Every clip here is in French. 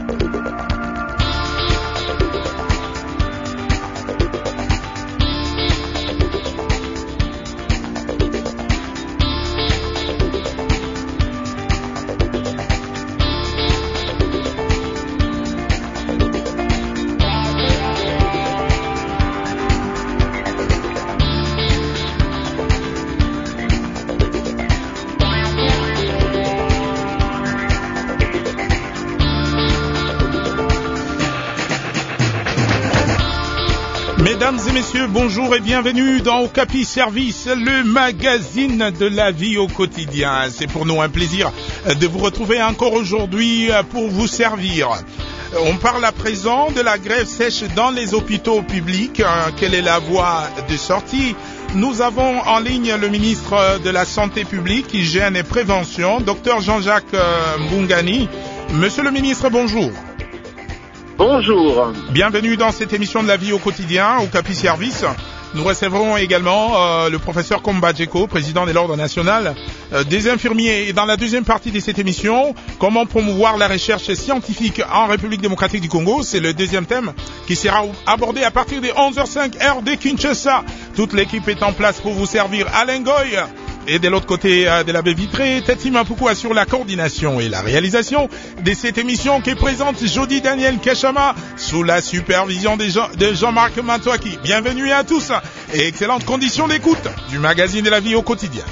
Mesdames et messieurs, bonjour et bienvenue dans Okapi Service, le magazine de la vie au quotidien. C'est pour nous un plaisir de vous retrouver encore aujourd'hui pour vous servir. On parle à présent de la grève sèche dans les hôpitaux publics. Quelle est la voie de sortie? Nous avons en ligne le ministre de la Santé publique, Hygiène et Prévention, Dr Jean-Jacques Mbungani. Monsieur le ministre, bonjour. Bonjour. Bienvenue dans cette émission de la vie au quotidien, au Okapi Service. Nous recevrons également le professeur Komba Djeko, président de l'Ordre national des infirmiers. Et dans la deuxième partie de cette émission, comment promouvoir la recherche scientifique en République démocratique du Congo. C'est le deuxième thème qui sera abordé à partir de 11h05 heure de Kinshasa. Toute l'équipe est en place pour vous servir. Alain Goy. Et de l'autre côté de la baie vitrée, Tati Mapuku assure la coordination et la réalisation de cette émission qui présente Jody Daniel Kachama sous la supervision de Jean-Marc Mantouaki. Bienvenue à tous et excellentes conditions d'écoute du magazine de la vie au quotidien.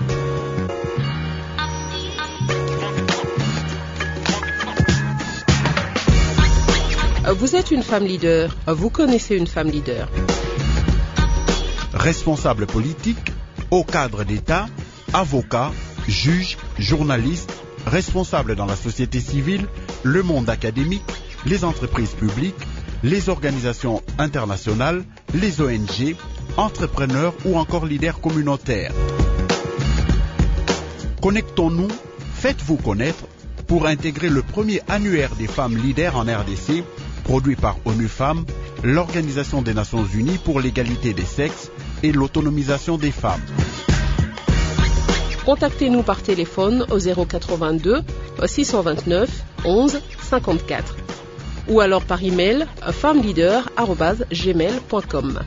Vous êtes une femme leader, vous connaissez une femme leader. Responsable politique, haut cadre d'État, avocat, juge, journaliste, responsable dans la société civile, le monde académique, les entreprises publiques, les organisations internationales, les ONG, entrepreneurs ou encore leaders communautaires. Connectons-nous, faites-vous connaître pour intégrer le premier annuaire des femmes leaders en RDC, produit par ONU Femmes, l'Organisation des Nations Unies pour l'égalité des sexes et l'autonomisation des femmes. Contactez-nous par téléphone au 082 629 11 54 ou alors par email femmeleader@gmail.com.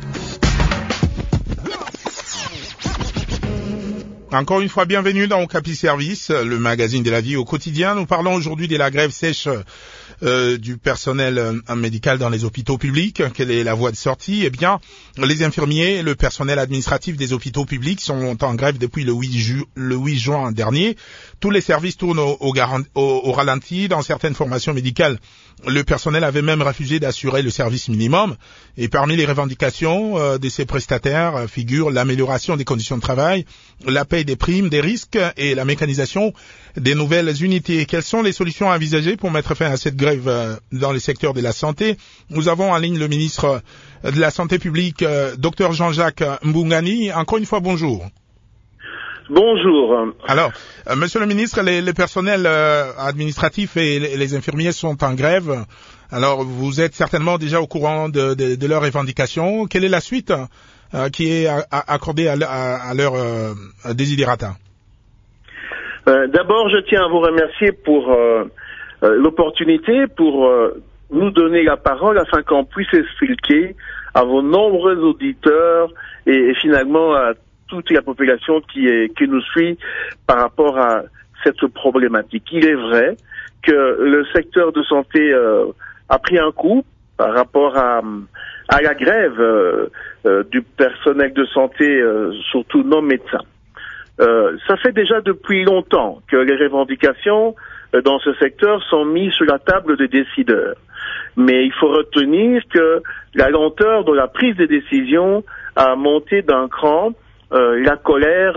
Encore une fois, bienvenue dans Okapi Service, le magazine de la vie au quotidien. Nous parlons aujourd'hui de la grève sèche du personnel médical dans les hôpitaux publics. Quelle est la voie de sortie? Eh bien, les infirmiers et le personnel administratif des hôpitaux publics sont en grève depuis le 8 juin dernier. Tous les services tournent au ralenti. Dans certaines formations médicales, le personnel avait même refusé d'assurer le service minimum. Et parmi les revendications de ces prestataires figurent l'amélioration des conditions de travail, la paie des primes, des risques et la mécanisation des nouvelles unités. Quelles sont les solutions envisagées pour mettre fin à cette grève dans les secteurs de la santé? Nous avons en ligne le ministre de la Santé publique, Dr Jean-Jacques Mbungani. Encore une fois, bonjour. Bonjour. Alors, monsieur le ministre, les personnels administratifs et les infirmiers sont en grève. Alors, vous êtes certainement déjà au courant de leurs revendications. Quelle est la suite qui est accordée à leur desiderata? D'abord, je tiens à vous remercier pour l'opportunité, pour nous donner la parole afin qu'on puisse expliquer à vos nombreux auditeurs et finalement à toute la population qui nous suit par rapport à cette problématique. Il est vrai que le secteur de santé a pris un coup par rapport à la grève du personnel de santé, surtout non médecins. Ça fait déjà depuis longtemps que les revendications dans ce secteur sont mises sur la table des décideurs. Mais il faut retenir que la lenteur de la prise des décisions a monté d'un cran la colère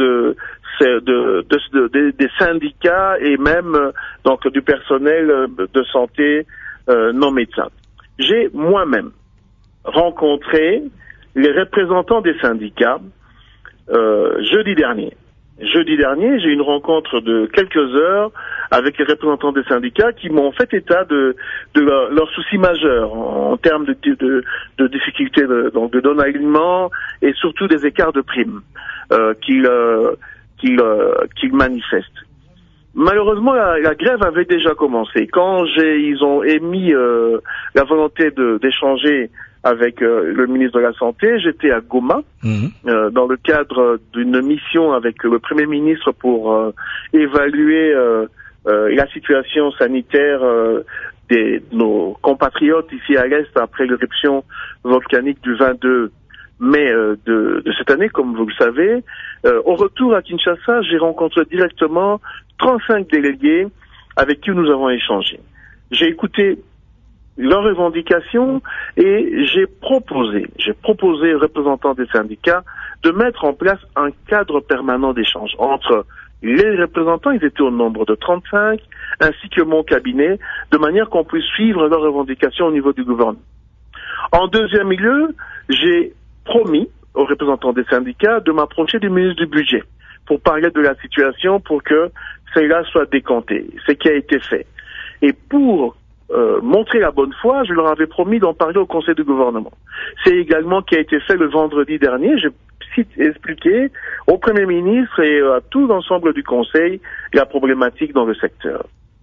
des syndicats et même donc du personnel de santé non médecin. J'ai moi-même rencontré les représentants des syndicats jeudi dernier. Jeudi dernier, j'ai eu une rencontre de quelques heures avec les représentants des syndicats qui m'ont fait état de leurs soucis majeurs en termes de difficultés de non-alignement et surtout des écarts de primes qu'ils manifestent. malheureusement, la grève avait déjà commencé. Quand ils ont émis la volonté d'échanger avec le ministre de la Santé, j'étais à Goma, dans le cadre d'une mission avec le Premier ministre pour évaluer la situation sanitaire de nos compatriotes ici à l'Est après l'éruption volcanique du 22 mai de cette année, comme vous le savez. Au retour à Kinshasa, j'ai rencontré directement 35 délégués avec qui nous avons échangé. J'ai écouté leurs revendications et j'ai proposé aux représentants des syndicats de mettre en place un cadre permanent d'échange entre les représentants, ils étaient au nombre de 35, ainsi que mon cabinet, de manière qu'on puisse suivre leurs revendications au niveau du gouvernement. En deuxième lieu, j'ai promis aux représentants des syndicats de m'approcher du ministre du Budget pour parler de la situation, pour que cela soit décanté, ce qui a été fait. Et pour montrer la bonne foi, je leur avais promis d'en parler au Conseil du gouvernement. C'est également ce qui a été fait le vendredi dernier. J'ai expliqué au Premier ministre et à tout l'ensemble du Conseil la problématique dans le secteur.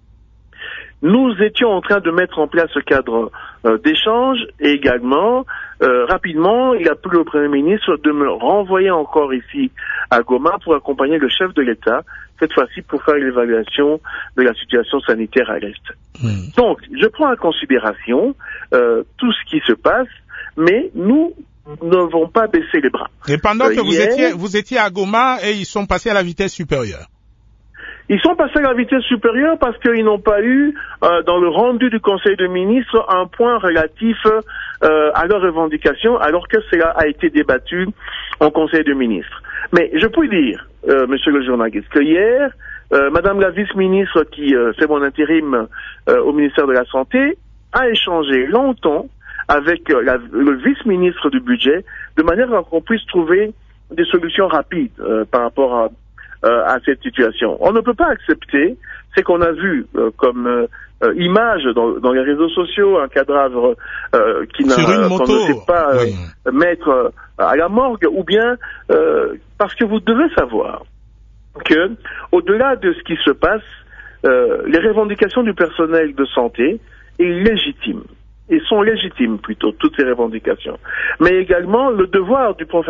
Nous étions en train de mettre en place ce cadre d'échange et également, rapidement, il a plu au Premier ministre de me renvoyer encore ici à Goma pour accompagner le chef de l'État, cette fois-ci pour faire l'évaluation de la situation sanitaire à l'Est. Donc, je prends en considération tout ce qui se passe, mais nous ne devons pas baisser les bras. Et pendant que vous étiez à Goma et ils sont passés à la vitesse supérieure. Ils sont passés à la vitesse supérieure parce qu'ils n'ont pas eu, dans le rendu du Conseil des ministres, un point relatif à leurs revendications, alors que cela a été débattu en Conseil des ministres. Mais je peux dire, monsieur le journaliste, que hier, madame la vice-ministre qui fait mon intérim au ministère de la Santé a échangé longtemps avec le vice-ministre du Budget, de manière qu'on puisse trouver des solutions rapides par rapport à cette situation. On ne peut pas accepter ce qu'on a vu comme image dans les réseaux sociaux, un cadavre qu'on ne sait pas mettre à la morgue, ou bien parce que vous devez savoir que, au-delà de ce qui se passe, les revendications du personnel de santé est légitime. Ils sont légitimes plutôt, toutes ces revendications. Mais également, le devoir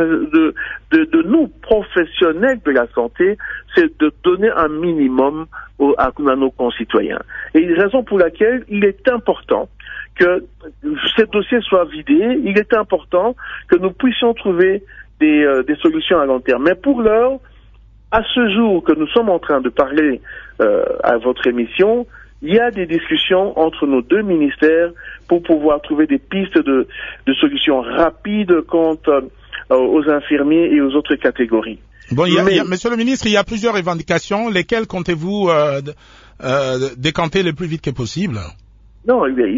de nous, professionnels de la santé, c'est de donner un minimum à nos concitoyens. Et une raison pour laquelle il est important que ces dossiers soient vidés, il est important que nous puissions trouver des solutions à long terme. Mais pour l'heure, à ce jour que nous sommes en train de parler à votre émission, il y a des discussions entre nos deux ministères pour pouvoir trouver des pistes de solutions rapides quant aux infirmiers et aux autres catégories. Bon, monsieur le ministre, il y a plusieurs revendications. Lesquelles comptez-vous décanter le plus vite que possible? Non, il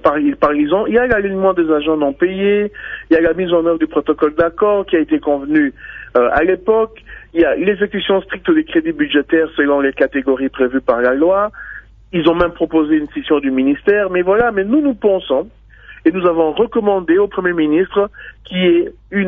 y a l'alignement des agents non payés, il y a la mise en œuvre du protocole d'accord qui a été convenu à l'époque, il y a l'exécution stricte des crédits budgétaires selon les catégories prévues par la loi. Ils ont même proposé une scission du ministère, mais voilà, mais nous pensons, et nous avons recommandé au Premier ministre qu'il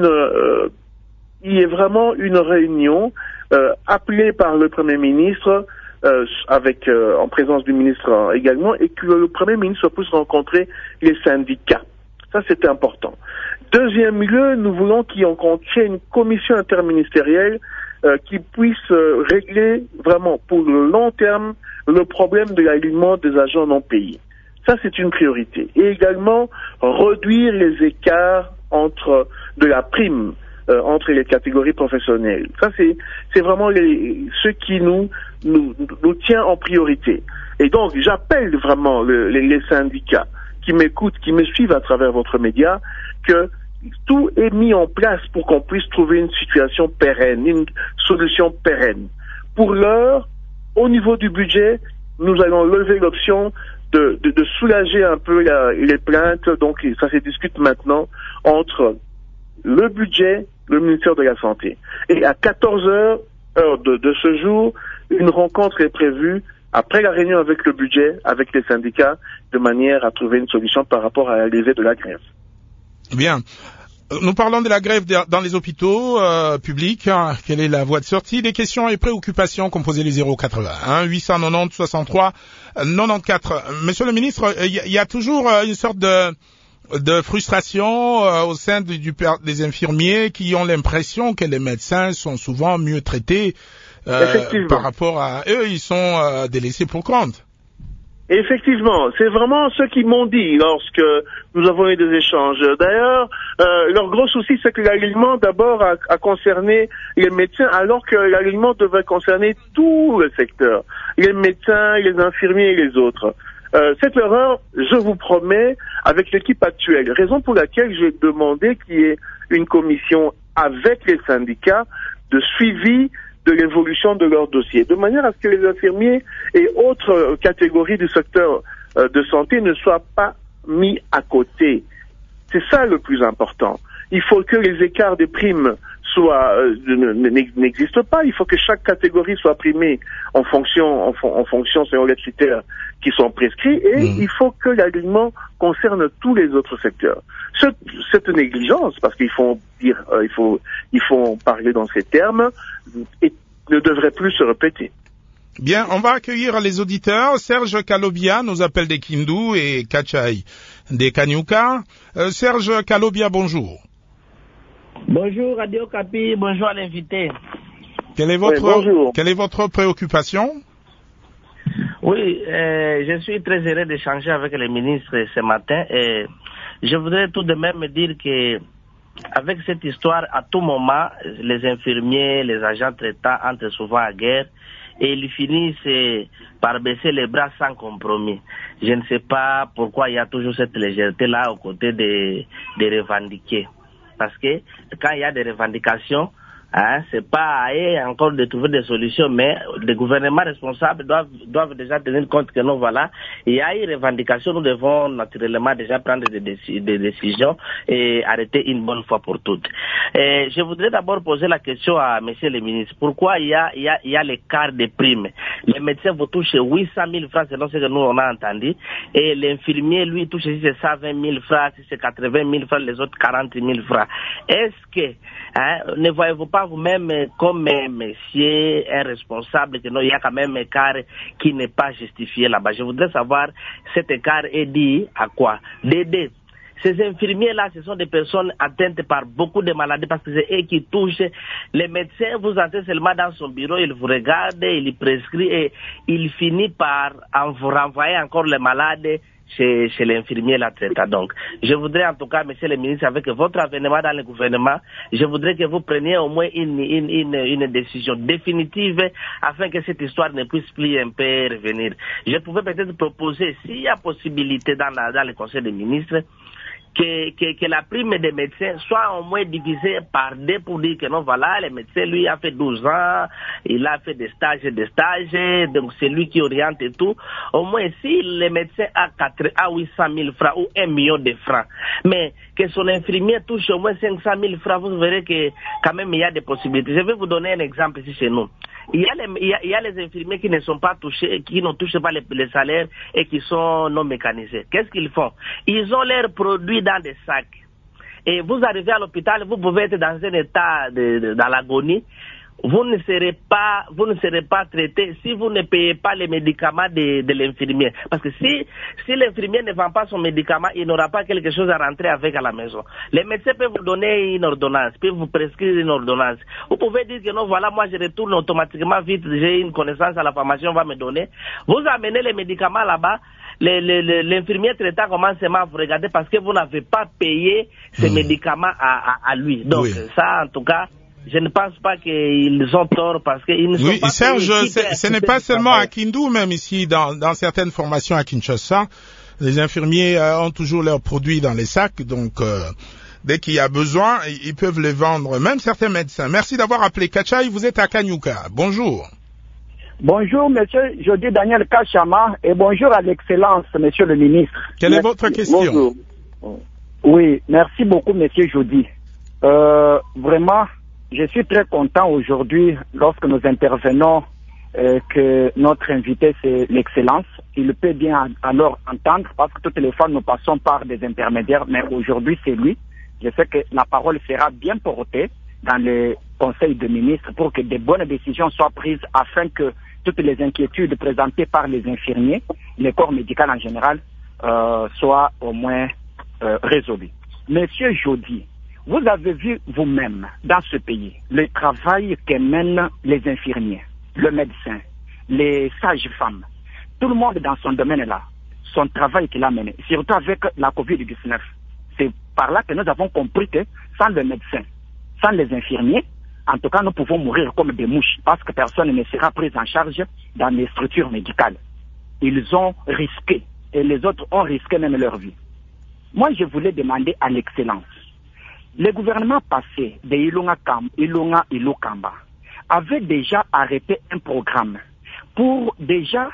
y ait vraiment une réunion appelée par le Premier ministre, en présence du ministre également, et que le Premier ministre puisse rencontrer les syndicats. Ça, c'est important. Deuxième lieu, nous voulons qu'on crée une commission interministérielle qui puisse régler vraiment pour le long terme le problème de l'alignement des agents non payés. Ça, c'est une priorité. Et également, réduire les écarts de la prime entre les catégories professionnelles. Ça, c'est vraiment ce qui nous tient en priorité. Et donc, j'appelle vraiment les syndicats qui m'écoutent, qui me suivent à travers votre média, que tout est mis en place pour qu'on puisse trouver une situation pérenne, une solution pérenne. Pour l'heure, au niveau du budget, nous allons lever l'option de soulager un peu les plaintes. Donc, ça se discute maintenant entre le budget, le ministère de la Santé. Et à 14 heures de ce jour, une rencontre est prévue après la réunion avec le budget, avec les syndicats, de manière à trouver une solution par rapport à la levée de la grève. Bien. Nous parlons de la grève dans les hôpitaux publics. Quelle est la voie de sortie? Des questions et préoccupations, composez les 081 890 63 94. Monsieur le ministre, il y a toujours une sorte de frustration au sein des infirmiers qui ont l'impression que les médecins sont souvent mieux traités par rapport à eux. Ils sont délaissés pour compte. Effectivement, c'est vraiment ce qu'ils m'ont dit lorsque nous avons eu des échanges. D'ailleurs, leur gros souci, c'est que l'alignement d'abord a concerné les médecins, alors que l'alignement devrait concerner tout le secteur, les médecins, les infirmiers et les autres. Cette erreur, je vous promets, avec l'équipe actuelle, raison pour laquelle j'ai demandé qu'il y ait une commission avec les syndicats de suivi de l'évolution de leur dossier, de manière à ce que les infirmiers et autres catégories du secteur de santé ne soient pas mis à côté. C'est ça le plus important. Il faut que les écarts des primes n'existent pas. Il faut que chaque catégorie soit primée en fonction selon les critères qui sont prescrits, et il faut que l'alignement concerne tous les autres secteurs. Cette négligence, parce qu'il faut dire, il faut parler dans ces termes, et ne devrait plus se répéter. Bien, on va accueillir les auditeurs. Serge Kalobia nous appelle des Kindu et Kachai des Kanyuka. Serge Kalobia, bonjour. Bonjour Radio Kapi, bonjour à l'invité. Quelle est votre préoccupation? Oui, je suis très heureux d'échanger avec les ministres ce matin, et je voudrais tout de même dire que avec cette histoire, à tout moment, les infirmiers, les agents traitants entrent souvent à guerre et ils finissent par baisser les bras sans compromis. Je ne sais pas pourquoi il y a toujours cette légèreté-là aux côtés des revendiqués. Parce que quand il y a des revendications, c'est pas à eux encore de trouver des solutions, mais les gouvernements responsables doivent déjà tenir compte que non, voilà, il y a une revendication, nous devons naturellement déjà prendre des décisions et arrêter une bonne fois pour toutes. Je voudrais d'abord poser la question à monsieur le ministre. Pourquoi il y a l'écart des primes? Les médecins vous touchent 800 000 francs selon ce que nous on a entendu, et l'infirmier lui touche si c'est 120 000 francs, si c'est 80 000 francs, les autres 40 000 francs. Est-ce que ne voyez-vous pas vous-même comme monsieur, un responsable, que non, il y a quand même un écart qui n'est pas justifié là-bas? Je voudrais savoir, cet écart est dû à quoi? D'aider. Ces infirmiers-là, ce sont des personnes atteintes par beaucoup de maladies, parce que c'est eux qui touchent. Les médecins, vous entrez seulement dans son bureau, il vous regarde, il prescrit et il finit par vous renvoyer encore les malades chez l'infirmier la traitant. Donc, je voudrais en tout cas, monsieur le ministre, avec votre avènement dans le gouvernement, je voudrais que vous preniez au moins une décision définitive afin que cette histoire ne puisse plus un peu revenir. Je pouvais peut-être proposer, s'il y a possibilité dans le Conseil des ministres, que la prime des médecins soit au moins divisée par 2 pour dire que non, voilà, le médecin, lui, a fait 12 ans, il a fait des stages, donc c'est lui qui oriente et tout. Au moins, si le médecin a 800 000 francs ou 1 million de francs, mais que son infirmier touche au moins 500 000 francs, vous verrez que quand même il y a des possibilités. Je vais vous donner un exemple ici chez nous. Il y a les infirmiers qui ne sont pas touchés, qui ne touchent pas les salaires et qui sont non mécanisés. Qu'est-ce qu'ils font? Ils ont leurs produits dans des sacs. Et vous arrivez à l'hôpital, vous pouvez être dans un état dans l'agonie. Vous ne serez pas traité si vous ne payez pas les médicaments de l'infirmier. Parce que si l'infirmier ne vend pas son médicament, il n'aura pas quelque chose à rentrer avec à la maison. Les médecins peuvent vous donner une ordonnance, peuvent vous prescrire une ordonnance. Vous pouvez dire que non, voilà, moi je retourne automatiquement vite, j'ai une connaissance à la pharmacie, on va me donner. Vous amenez les médicaments là-bas, l'infirmier traitant commence à vous regarder parce que vous n'avez pas payé ces médicaments à lui. Donc ça, en tout cas, je ne pense pas qu'ils ont tort parce qu'ils ne sont pas... Serge, ce n'est pas seulement à Kindu, même ici, dans certaines formations à Kinshasa, les infirmiers ont toujours leurs produits dans les sacs, donc dès qu'il y a besoin, ils peuvent les vendre, même certains médecins. Merci d'avoir appelé. Kachai, vous êtes à Kanyuka. Bonjour. Bonjour, monsieur Jody Daniel Kachama, et bonjour à l'excellence, monsieur le ministre. Quelle est votre question? Bonjour. Oui, merci beaucoup, monsieur Jody. Vraiment, je suis très content aujourd'hui, lorsque nous intervenons, que notre invité, c'est l'excellence. Il peut bien alors entendre, parce que toutes les fois, nous passons par des intermédiaires, mais aujourd'hui, c'est lui. je sais que la parole sera bien portée dans le Conseil de ministres pour que de bonnes décisions soient prises afin que toutes les inquiétudes présentées par les infirmiers, le corps médical en général, soient au moins résolues. Monsieur Jody, vous avez vu vous-même dans ce pays le travail que mènent les infirmiers, le médecin, les sages-femmes, tout le monde dans son domaine là, son travail qu'il a mené, surtout avec la COVID-19. C'est par là que nous avons compris que sans le médecin, sans les infirmiers, en tout cas nous pouvons mourir comme des mouches parce que personne ne sera pris en charge dans les structures médicales. Ils ont risqué et les autres ont risqué même leur vie. Moi je voulais demander à l'excellence, le gouvernement passé de Ilunga-Ilukamba avait déjà arrêté un programme pour déjà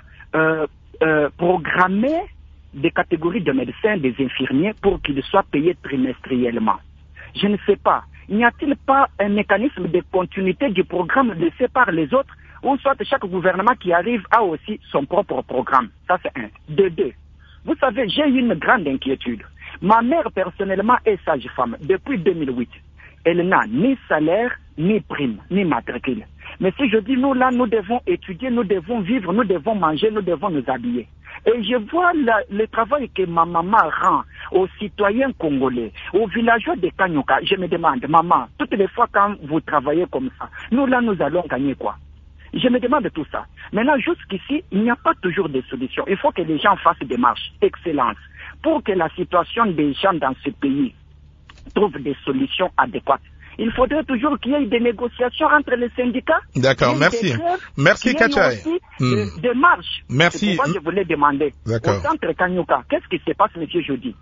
programmer des catégories de médecins, des infirmiers pour qu'ils soient payés trimestriellement. Je ne sais pas, n'y a-t-il pas un mécanisme de continuité du programme laissé par les autres, ou soit chaque gouvernement qui arrive a aussi son propre programme? Ça c'est un. De deux, vous savez, j'ai une grande inquiétude. Ma mère personnellement est sage-femme depuis 2008. Elle n'a ni salaire, ni prime, ni matricule. Mais si je dis nous là, nous devons étudier, nous devons vivre, nous devons manger, nous devons nous habiller. Et je vois le travail que ma maman rend aux citoyens congolais, aux villageois de Kanyuka. Je me demande, maman, toutes les fois quand vous travaillez comme ça, nous là, nous allons gagner quoi? Je me demande tout ça. Maintenant, jusqu'ici, il n'y a pas toujours de solutions. Il faut que les gens fassent des marches, excellence, pour que la situation des gens dans ce pays trouve des solutions adéquates. Il faudrait toujours qu'il y ait des négociations entre les syndicats. D'accord, merci. Merci Kachai. Des marches. Merci. C'est pourquoi je voulais demander au centre Kanyuka, qu'est-ce qui se passe, monsieur Jody?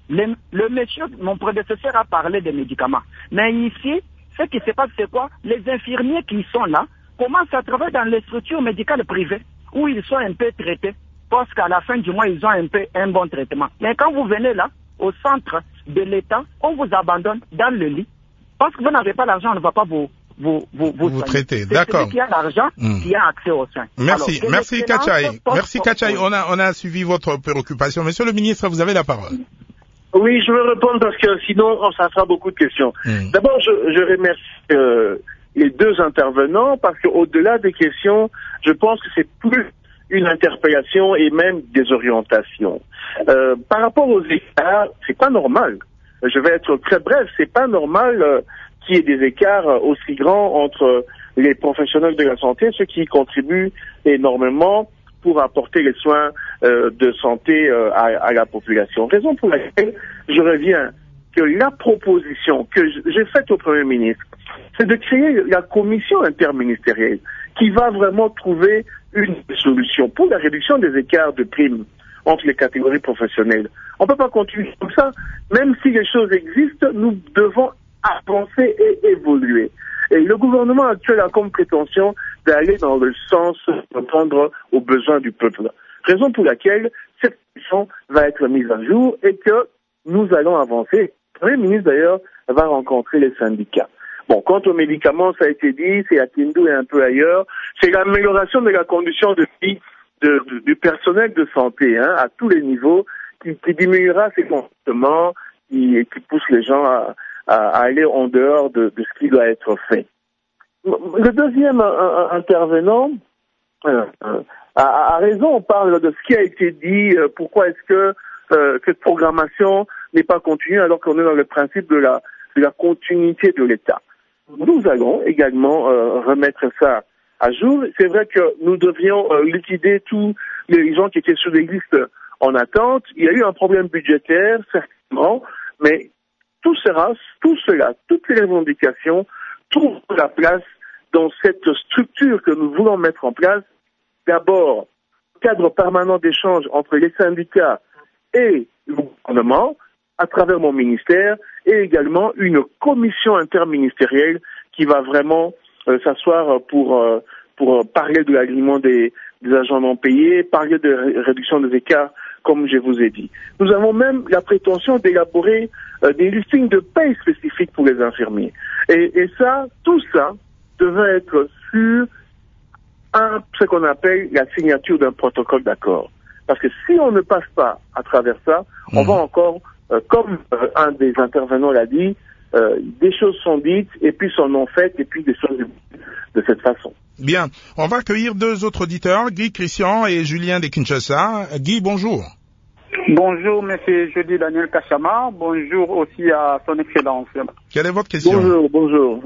Le monsieur, mon prédécesseur a parlé des médicaments. Mais ici, ce qui se passe, c'est quoi? Les infirmiers qui sont là commencent à travailler dans les structures médicales privées où ils sont un peu traités parce qu'à la fin du mois, ils ont un bon traitement. Mais quand vous venez là, au centre de l'État, on vous abandonne dans le lit. Parce que vous n'avez pas l'argent, on ne va pas vous traiter. D'accord. Celui qui a l'argent, qui a accès aux soins. Merci. Alors, merci Kachai. Merci Kachai. On a suivi votre préoccupation. Monsieur le ministre, vous avez la parole. Oui, je veux répondre parce que sinon, ça fera beaucoup de questions. D'abord, je remercie les deux intervenants parce qu'au-delà des questions, je pense que c'est plus une interpellation et même des orientations. Par rapport aux écarts, c'est pas normal. Je vais être très bref, c'est pas normal qu'il y ait des écarts aussi grands entre les professionnels de la santé, ceux qui contribuent énormément pour apporter les soins de santé à la population. Raison pour laquelle je reviens que la proposition que j'ai faite au Premier ministre, c'est de créer la commission interministérielle qui va vraiment trouver une solution pour la réduction des écarts de primes entre les catégories professionnelles. On ne peut pas continuer comme ça. Même si les choses existent, nous devons avancer et évoluer. Et le gouvernement actuel a comme prétention d'aller dans le sens de répondre aux besoins du peuple. Raison pour laquelle cette question va être mise à jour et que nous allons avancer. Le Premier ministre, d'ailleurs, va rencontrer les syndicats. Bon, quant aux médicaments, ça a été dit, c'est à Kindu et un peu ailleurs, c'est l'amélioration de la condition de vie du personnel de santé, à tous les niveaux, qui diminuera ces comportements, qui pousse les gens à aller en dehors de ce qui doit être fait. Le deuxième intervenant a raison, on parle de ce qui a été dit, pourquoi est-ce que cette programmation n'est pas continue alors qu'on est dans le principe de la continuité de l'État. Nous allons également remettre ça à jour. C'est vrai que nous devions liquider tous les gens qui étaient sur des listes en attente. Il y a eu un problème budgétaire, certainement, mais tout cela, toutes les revendications trouvent la place dans cette structure que nous voulons mettre en place. D'abord, cadre permanent d'échange entre les syndicats et le gouvernement, à travers mon ministère, et également une commission interministérielle qui va vraiment s'asseoir pour parler de l'agrément des agents non payés, parler de réduction des écarts, comme je vous ai dit. Nous avons même la prétention d'élaborer des listings de paye spécifiques pour les infirmiers. Et ça, tout ça devrait être sur ce qu'on appelle la signature d'un protocole d'accord. Parce que si on ne passe pas à travers ça, on va encore comme un des intervenants l'a dit, des choses sont dites et puis sont non faites et puis des choses de cette façon. Bien, on va accueillir deux autres auditeurs, Guy Christian et Julien de Kinshasa. Guy, bonjour. Bonjour, monsieur Jeudi Daniel Kachama. Bonjour aussi à son excellence. Quelle est votre question? Bonjour.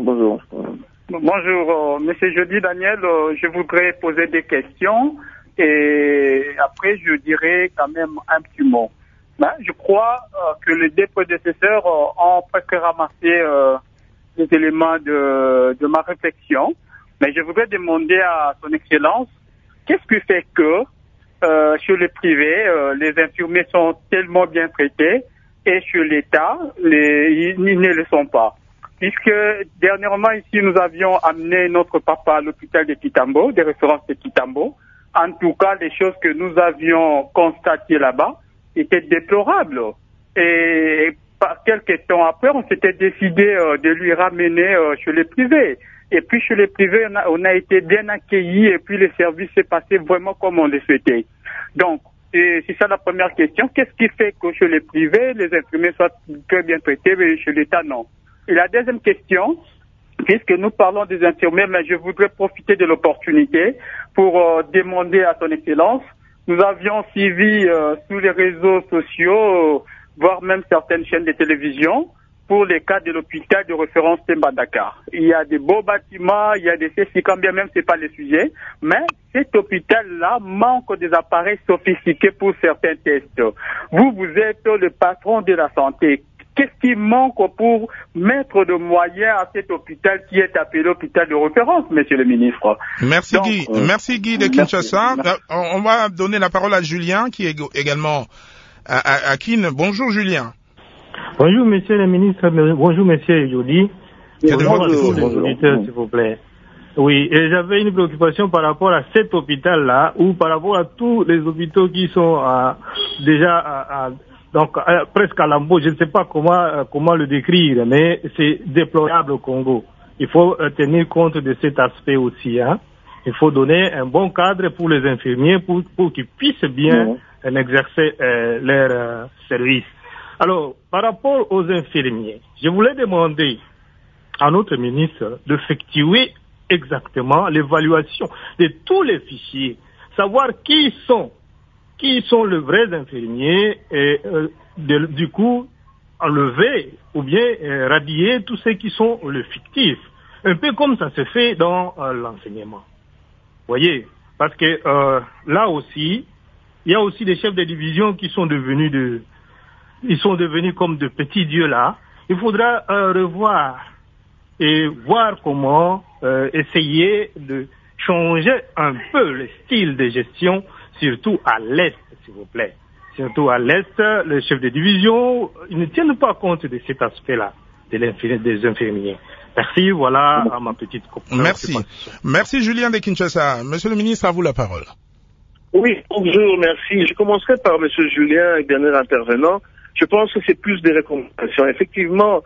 Bonjour, monsieur Jeudi Daniel. Je voudrais poser des questions et après je dirai quand même un petit mot. Je crois que les deux prédécesseurs ont presque ramassé les éléments de ma réflexion. Mais je voudrais demander à son excellence, qu'est-ce qui fait que chez les privés, les infirmiers sont tellement bien traités et chez l'État, ils ne le sont pas. Puisque dernièrement ici, nous avions amené notre papa à l'hôpital de Kitambo, des références de Kitambo. En tout cas, les choses que nous avions constatées là-bas étaient déplorables. Et quelques temps après, on s'était décidé de lui ramener chez les privés. Et puis chez les privés, on a été bien accueillis et puis le service s'est passé vraiment comme on le souhaitait. Donc, c'est ça la première question. Qu'est-ce qui fait que chez les privés, les infirmiers soient très bien traités, mais chez l'État, non? Et la deuxième question, puisque nous parlons des infirmiers, mais je voudrais profiter de l'opportunité pour demander à son excellence. Nous avions suivi sur les réseaux sociaux, voire même certaines chaînes de télévision, pour les cas de l'hôpital de référence Temba Dakar. Il y a des beaux bâtiments, il y a des CC, quand bien même c'est pas le sujet, mais cet hôpital-là manque des appareils sophistiqués pour certains tests. Vous êtes le patron de la santé. Qu'est-ce qui manque pour mettre de moyens à cet hôpital qui est appelé hôpital de référence, monsieur le ministre? Merci Guy. Merci Guy de Kinshasa. On va donner la parole à Julien, qui est également à Kin. Bonjour Julien. Bonjour monsieur le ministre, bonjour monsieur Yodi. Bonjour les auditeurs, s'il vous plaît. Oui, et j'avais une préoccupation par rapport à cet hôpital-là, ou par rapport à tous les hôpitaux qui sont presque à l'embauche. Je ne sais pas comment le décrire, mais c'est déplorable au Congo. Il faut tenir compte de cet aspect aussi. Il faut donner un bon cadre pour les infirmiers pour qu'ils puissent bien exercer leur service. Alors, par rapport aux infirmiers, je voulais demander à notre ministre d'effectuer exactement l'évaluation de tous les fichiers, savoir qui sont les vrais infirmiers et du coup enlever ou bien radier tous ceux qui sont les fictifs, un peu comme ça se fait dans l'enseignement. Voyez, parce que là aussi, il y a aussi des chefs de division qui sont devenus comme de petits dieux là. Il faudra revoir et voir comment essayer de changer un peu le style de gestion, surtout à l'Est, s'il vous plaît. Surtout à l'Est, les chefs de division, ils ne tiennent pas compte de cet aspect-là des infirmiers. Merci, voilà à ma petite Merci. Merci Julien de Kinshasa. Monsieur le ministre, à vous la parole. Oui, bonjour, merci. Je commencerai par monsieur Julien, dernier intervenant. Je pense que c'est plus des recommandations. Effectivement,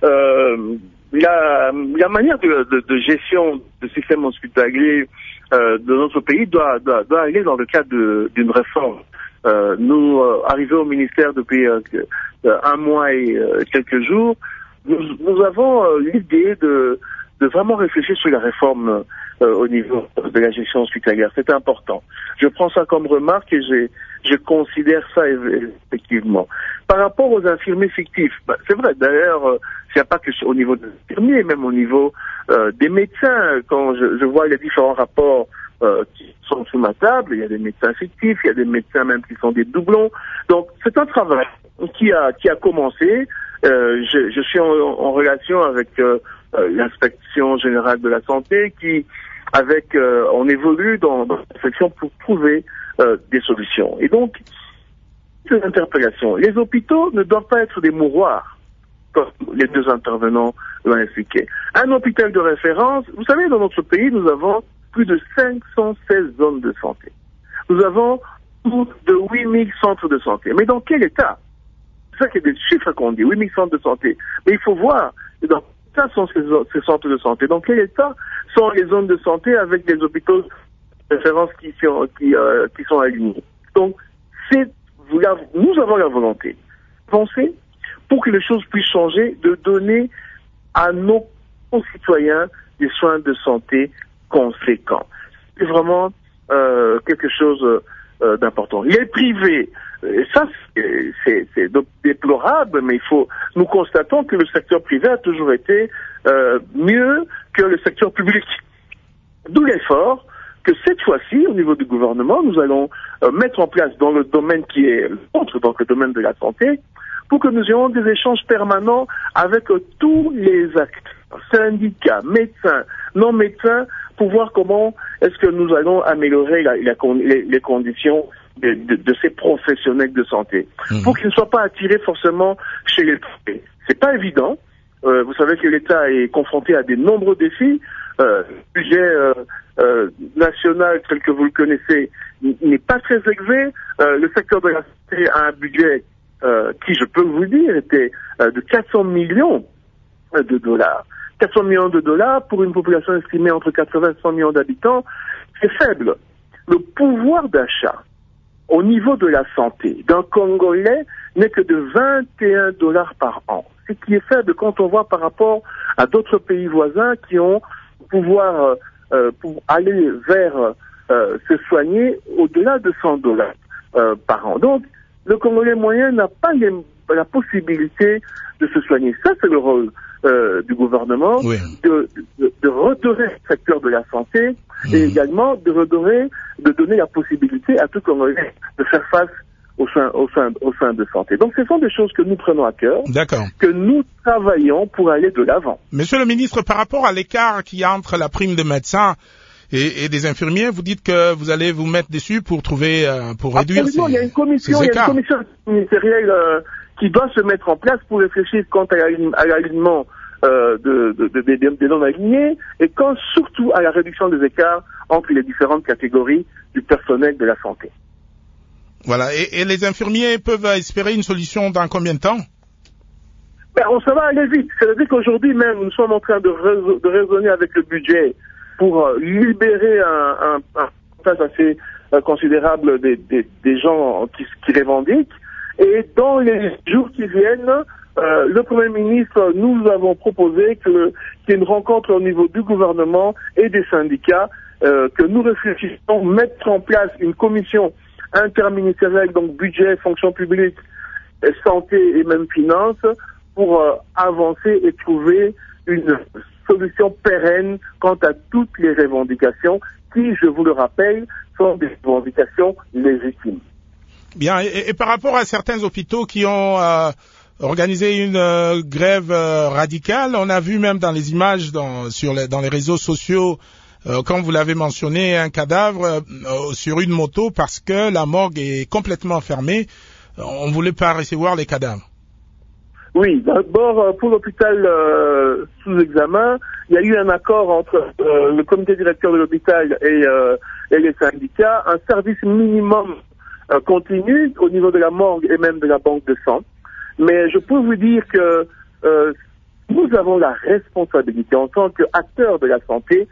la manière de gestion du système hospitalier de notre pays doit aller dans le cadre d'une réforme. Nous, arrivés au ministère depuis un mois et quelques jours, nous avons l'idée de vraiment réfléchir sur la réforme au niveau de la gestion hospitalière. C'est important. Je prends ça comme remarque et je considère ça effectivement. Par rapport aux infirmiers fictifs, c'est vrai, d'ailleurs, il n'y a pas que au niveau des infirmiers, même au niveau des médecins. Quand je vois les différents rapports qui sont sous ma table, il y a des médecins fictifs, il y a des médecins même qui sont des doublons. Donc, c'est un travail qui a commencé. Je suis en relation avec l'inspection générale de la santé on évolue dans cette section pour trouver des solutions. Et donc, ces interpellations, les hôpitaux ne doivent pas être des mouroirs, comme les deux intervenants l'ont expliqué. Un hôpital de référence, vous savez, dans notre pays, nous avons plus de 516 zones de santé. Nous avons plus de 8000 centres de santé. Mais dans quel état? C'est ça qui est des chiffres qu'on dit, 8000 centres de santé. Mais il faut voir, dans quel état sont ces centres de santé? Dans quel état sont les zones de santé avec des hôpitaux de référence qui sont alignés? Donc, nous avons la volonté de penser pour que les choses puissent changer, de donner à nos concitoyens des soins de santé conséquents. C'est vraiment quelque chose d'important. Les privés, ça c'est déplorable, mais nous constatons que le secteur privé a toujours été mieux que le secteur public. D'où l'effort que cette fois-ci, au niveau du gouvernement, nous allons mettre en place dans le domaine qui est l'autre, donc le domaine de la santé, pour que nous ayons des échanges permanents avec tous les acteurs, syndicats, médecins, non-médecins, pour voir comment est-ce que nous allons améliorer les conditions de ces professionnels de santé, pour qu'ils ne soient pas attirés forcément chez les privés. C'est pas évident. Vous savez que l'État est confronté à de nombreux défis. Le budget national, tel que vous le connaissez, n'est pas très élevé. Le secteur de la santé a un budget qui, je peux vous le dire, était de 400 millions de dollars. 400 millions de dollars pour une population estimée entre 80 et 100 millions d'habitants, c'est faible. Le pouvoir d'achat au niveau de la santé d'un Congolais n'est que de 21 dollars par an. Ce qui est faible quand on voit par rapport à d'autres pays voisins qui ont pouvoir pour aller vers se soigner au-delà de 100 dollars par an. Donc, le Congolais moyen n'a pas la possibilité de se soigner. Ça, c'est le rôle du gouvernement, oui, de redorer le secteur de la santé et également de donner la possibilité à tout Congolais de faire face aux soins de santé. Donc, ce sont des choses que nous prenons à cœur, que nous travaillons pour aller de l'avant. Monsieur le ministre, par rapport à l'écart qu'il y a entre la prime de médecins et des infirmiers, vous dites que vous allez vous mettre dessus pour réduire ces écarts. Il y a une commission ministérielle qui doit se mettre en place pour réfléchir quant à l'alignement des non-alignés et surtout à la réduction des écarts entre les différentes catégories du personnel de la santé. Voilà. Et les infirmiers peuvent espérer une solution dans combien de temps? Ça va aller vite. C'est-à-dire qu'aujourd'hui même, nous sommes en train de raisonner avec le budget pour libérer un pourcentage assez considérable des gens qui revendiquent. Et dans les jours qui viennent, le Premier ministre, nous avons proposé qu'il y ait une rencontre au niveau du gouvernement et des syndicats, que nous réfléchissons, mettre en place une commission interministérielle, donc budget, fonction publique, santé et même finances, pour avancer et trouver une solution pérenne quant à toutes les revendications qui, je vous le rappelle, sont des revendications légitimes. Bien, et par rapport à certains hôpitaux qui ont organisé une grève radicale, on a vu même dans les images dans les réseaux sociaux, comme vous l'avez mentionné, un cadavre sur une moto parce que la morgue est complètement fermée. On ne voulait pas recevoir les cadavres. Oui, d'abord, pour l'hôpital sous examen, il y a eu un accord entre le comité directeur de l'hôpital et les syndicats, un service minimum continu au niveau de la morgue et même de la banque de sang. Mais je peux vous dire que nous avons la responsabilité en tant qu'acteurs de la santé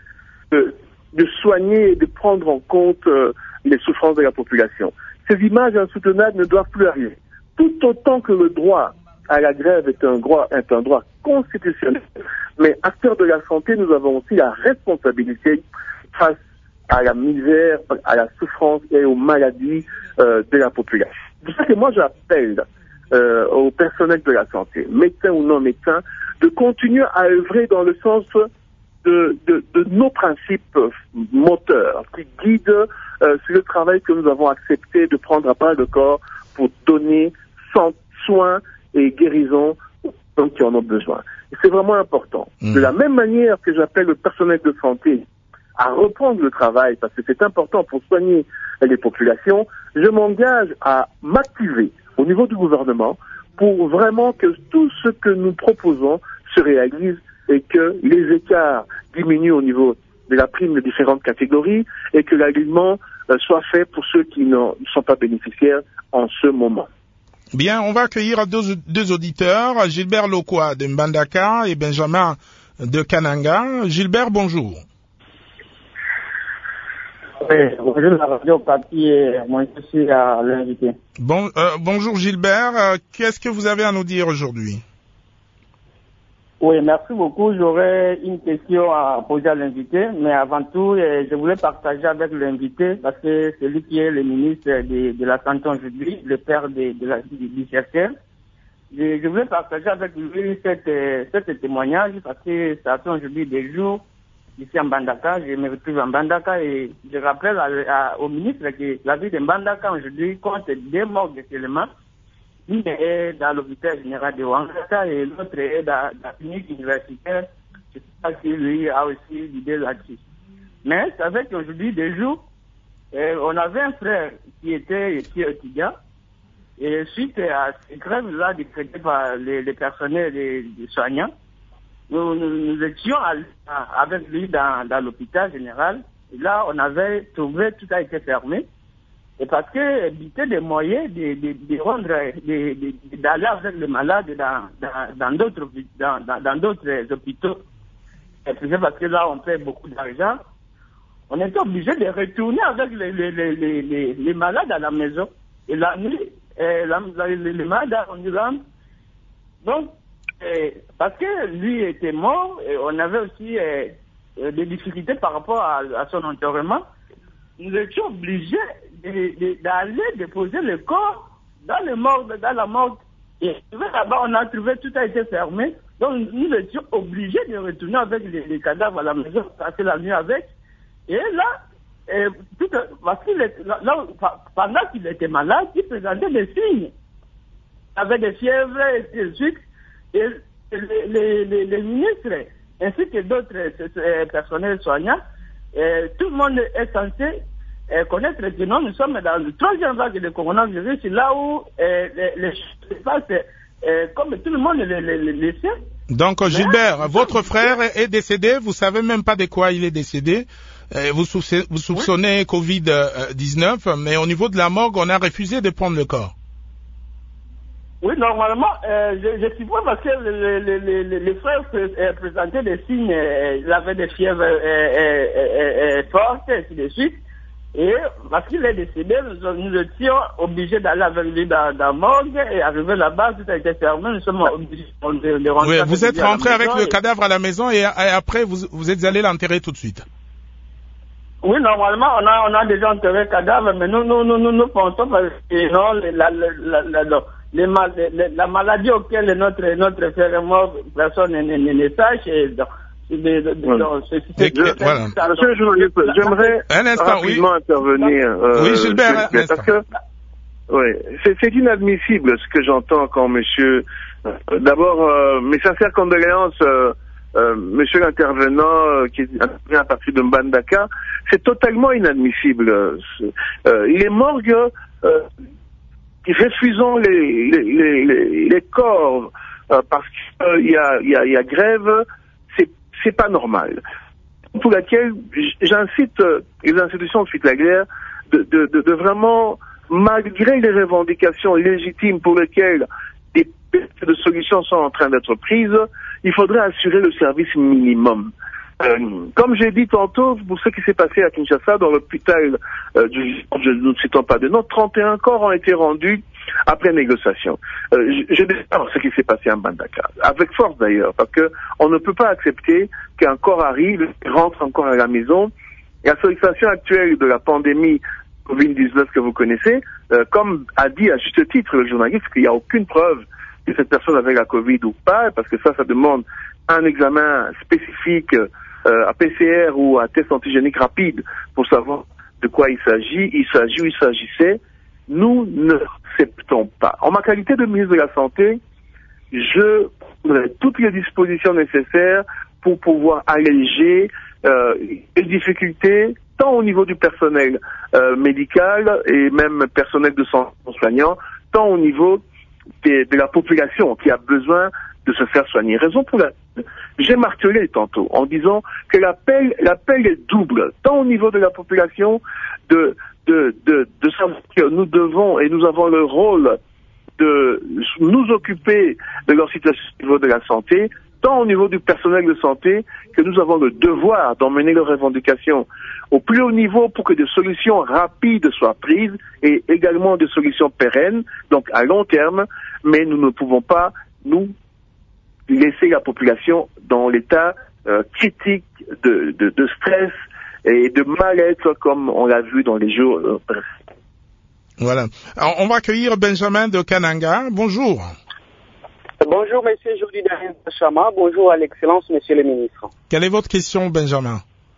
de soigner et de prendre en compte les souffrances de la population. Ces images insoutenables ne doivent plus arriver. Tout autant que le droit à la grève est un droit constitutionnel, mais acteurs de la santé, nous avons aussi la responsabilité face à la misère, à la souffrance et aux maladies de la population. C'est pour ça que moi j'appelle au personnel de la santé, médecins ou non médecins, de continuer à œuvrer dans le sens de nos principes moteurs qui guident le travail que nous avons accepté de prendre à bras le corps pour donner soins et guérison aux gens qui en ont besoin. Et c'est vraiment important. De la même manière que j'appelle le personnel de santé à reprendre le travail, parce que c'est important pour soigner les populations, je m'engage à m'activer au niveau du gouvernement pour vraiment que tout ce que nous proposons se réalise et que les écarts diminuent au niveau de la prime de différentes catégories et que l'alignement soit fait pour ceux qui ne sont pas bénéficiaires en ce moment. Bien, on va accueillir deux auditeurs, Gilbert Lokwa de Mbandaka et Benjamin de Kananga. Gilbert, bonjour. Oui, bonjour la radio Papi et moi je suis à l'invité. Bonjour Gilbert, qu'est-ce que vous avez à nous dire aujourd'hui? Oui, merci beaucoup. J'aurais une question à poser à l'invité, mais avant tout, je voulais partager avec l'invité, parce que c'est lui qui est le ministre de la Santé aujourd'hui, le père du CSR. Je voulais partager avec lui cet témoignage, parce que ça fait aujourd'hui des jours, ici en Mbandaka, je me retrouve en Mbandaka et je rappelle au ministre que la ville de Mbandaka aujourd'hui compte 2 morts seulement. Une est dans l'hôpital général de Ouangata et l'autre est dans la clinique universitaire. Je ne sais pas si lui a aussi l'idée là-dessus. Mais c'est vrai qu'aujourd'hui, des jours, on avait un frère qui était étudiant et suite à ces grèves-là décrétées par les personnels des soignants, nous étions avec lui dans l'hôpital général. Et là, on avait trouvé, tout a été fermé. Et parce que éviter des moyens d'aller avec les malades dans d'autres hôpitaux. Et puis parce que là, on paie beaucoup d'argent. On était obligé de retourner avec les malades à la maison. Et la nuit, les malades en Iran. Donc, parce que lui était mort, et on avait aussi des difficultés par rapport à son enterrement. Nous étions obligés d'aller déposer le corps dans la morgue. Et là-bas, on a trouvé tout a été fermé. Donc, nous étions obligés de retourner avec les cadavres à la maison, passer la nuit avec. Et là, pendant qu'il était malade, il présentait des signes. Il avait des fièvres et ainsi de suite. Et les ministres, ainsi que d'autres personnels soignants, tout le monde est censé connaître que nous sommes dans le 3e vague de coronavirus, là où les choses se passent comme tout le monde le sait. Donc Gilbert, votre frère est décédé, vous savez même pas de quoi il est décédé. Vous soupçonnez Covid-19, mais au niveau de la morgue, on a refusé de prendre le corps. Oui, normalement, je suppose parce que les frères présentaient des signes, il avait des fièvres fortes, et ainsi de suite. Et parce qu'il est décédé, nous étions obligés d'aller avec lui dans la morgue et arriver là-bas, tout a été fermé, nous sommes obligés de rentrer. Oui, vous êtes rentré avec le cadavre à la maison et après vous êtes allé l'enterrer tout de suite. Oui, normalement, on a déjà enterré le cadavre, mais nous pensons que non, la maladie auquel notre frère est mort, personne ne sache. Monsieur le journaliste, j'aimerais rapidement intervenir. Oui, Gilbert, parce que c'est inadmissible ce que j'entends quand monsieur... D'abord, mes sincères condoléances, monsieur l'intervenant qui est à partir de Mbandaka, c'est totalement inadmissible. Les morgues, refusons les corps parce qu'il y a grève, c'est pas normal. Pour laquelle j'incite les institutions hospitalières de vraiment, malgré les revendications légitimes pour lesquelles des pistes de solutions sont en train d'être prises, il faudrait assurer le service minimum. Comme j'ai dit tantôt, pour ce qui s'est passé à Kinshasa, dans l'hôpital je ne citons pas de nom, 31 corps ont été rendus après négociation. Je déplore ce qui s'est passé à Mbandaka, avec force d'ailleurs, parce que on ne peut pas accepter qu'un corps arrive, rentre encore à la maison. La situation actuelle de la pandémie Covid-19 que vous connaissez, comme a dit à juste titre le journaliste, qu'il n'y a aucune preuve que cette personne avait la Covid ou pas, parce que ça demande un examen spécifique à PCR ou à test antigénique rapide pour savoir de quoi il s'agit. Il s'agissait. Nous ne l'acceptons pas. En ma qualité de ministre de la Santé, je prendrai toutes les dispositions nécessaires pour pouvoir alléger les difficultés, tant au niveau du personnel médical et même personnel de santé soignant, tant au niveau de la population qui a besoin de se faire soigner. Raison pour laquelle j'ai martelé tantôt en disant que l'appel est double, tant au niveau de la population de savoir que nous devons et nous avons le rôle de nous occuper de leur situation au niveau de la santé, tant au niveau du personnel de santé que nous avons le devoir d'emmener leurs revendications au plus haut niveau pour que des solutions rapides soient prises et également des solutions pérennes, donc à long terme, mais nous ne pouvons pas nous laisser la population dans l'état critique de stress et de mal-être comme on l'a vu dans les jours précédents. Voilà. Alors, on va accueillir Benjamin de Kananga. Bonjour. Bonjour, monsieur Jordi Daniel Chama. Bonjour à l'excellence, monsieur le ministre. Quelle est votre question, Benjamin?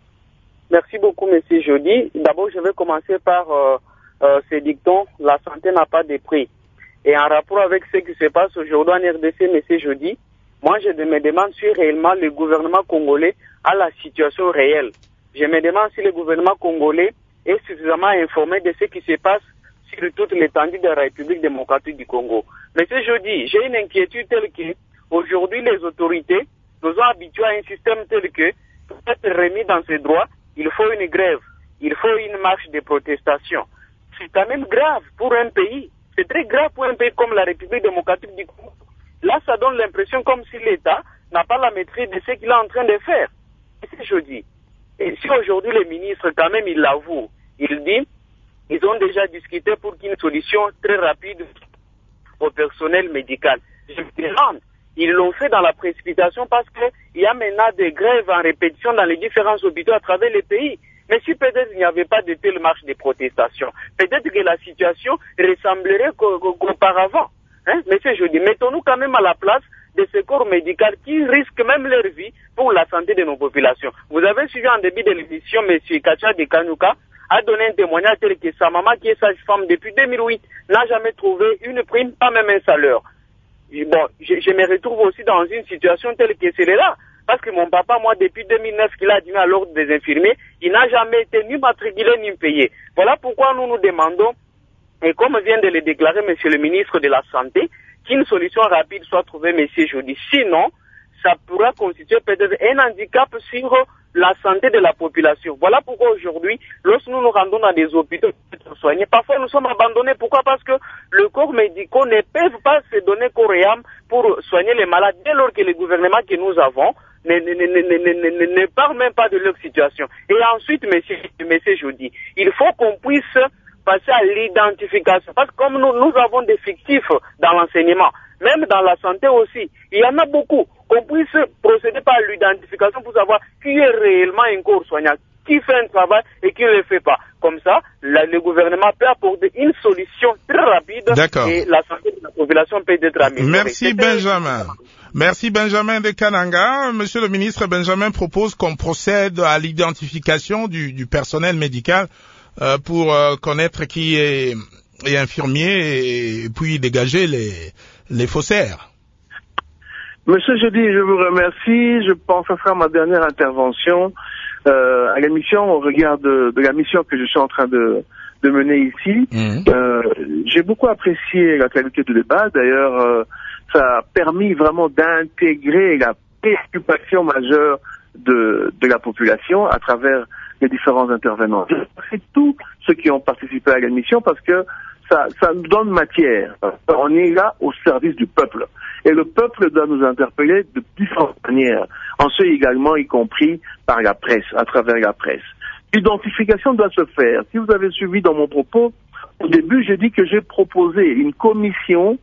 Merci beaucoup, monsieur Jordi. D'abord, je vais commencer par ce dicton, la santé n'a pas de prix. Et en rapport avec ce qui se passe aujourd'hui en RDC, monsieur Jordi, moi, je me demande si réellement le gouvernement congolais a la situation réelle. Je me demande si le gouvernement congolais est suffisamment informé de ce qui se passe sur toute l'étendue de la République démocratique du Congo. Monsieur Jordi, j'ai une inquiétude telle que, aujourd'hui, les autorités nous ont habitués à un système tel que, pour être remis dans ses droits, il faut une grève, il faut une marche de protestation. C'est quand même grave pour un pays. C'est très grave pour un pays comme la République démocratique du Congo. Là, ça donne l'impression comme si l'État n'a pas la maîtrise de ce qu'il est en train de faire. Monsieur Jordi, et si aujourd'hui le ministre, quand même, il l'avoue, il dit, ils ont déjà discuté pour qu'il y ait une solution très rapide au personnel médical. Je me demande, ils l'ont fait dans la précipitation parce qu'il y a maintenant des grèves en répétition dans les différents hôpitaux à travers le pays. Mais si peut-être il n'y avait pas de telle marche de protestation, peut-être que la situation ressemblerait qu'auparavant. Hein? Monsieur Jordi, mettons-nous quand même à la place de ce corps médical qui risquent même leur vie pour la santé de nos populations. Vous avez suivi en début de l'émission, monsieur Kacha de Kanuka a donné un témoignage tel que sa maman, qui est sage-femme depuis 2008, n'a jamais trouvé une prime, pas même un salaire. Bon, je me retrouve aussi dans une situation telle que celle-là. Parce que mon papa, moi, depuis 2009 qu'il a admis à l'ordre des infirmiers, il n'a jamais été ni matriculé ni payé. Voilà pourquoi nous nous demandons, et comme vient de le déclarer monsieur le ministre de la Santé, qu'une solution rapide soit trouvée, monsieur Jordi. Sinon, ça pourra constituer peut-être un handicap sur la santé de la population. Voilà pourquoi aujourd'hui, lorsque nous nous rendons dans des hôpitaux pour être soignés, parfois nous sommes abandonnés. Pourquoi? Parce que le corps médical ne peut pas se donner corps et âme pour soigner les malades, dès lors que le gouvernement que nous avons ne parle même pas de leur situation. Et ensuite, monsieur Jordi, il faut qu'on puisse passer à l'identification. Parce que comme nous avons des fictifs dans l'enseignement, même dans la santé aussi, il y en a beaucoup. Qu'on puisse procéder par l'identification pour savoir qui est réellement un corps soignant, qui fait un travail et qui ne le fait pas. Comme ça, le gouvernement peut apporter une solution très rapide. D'accord. Et la santé de la population peut être améliorée. Merci Benjamin. Merci Benjamin de Kananga. Monsieur le ministre, Benjamin propose qu'on procède à l'identification du personnel médical pour connaître qui est infirmier et puis dégager les faussaires. Monsieur Jordi, je vous remercie. Je pense que ce sera ma dernière intervention à l'émission au regard de la mission que je suis en train de mener ici. J'ai beaucoup apprécié la qualité du débat. D'ailleurs, ça a permis vraiment d'intégrer la préoccupation majeure de la population à travers les différents intervenants. Je remercie tous ceux qui ont participé à l'émission parce que ça nous donne matière. On est là au service du peuple. Et le peuple doit nous interpeller de différentes manières, en ce également y compris par la presse, à travers la presse. L'identification doit se faire. Si vous avez suivi dans mon propos, au début, j'ai dit que j'ai proposé une commission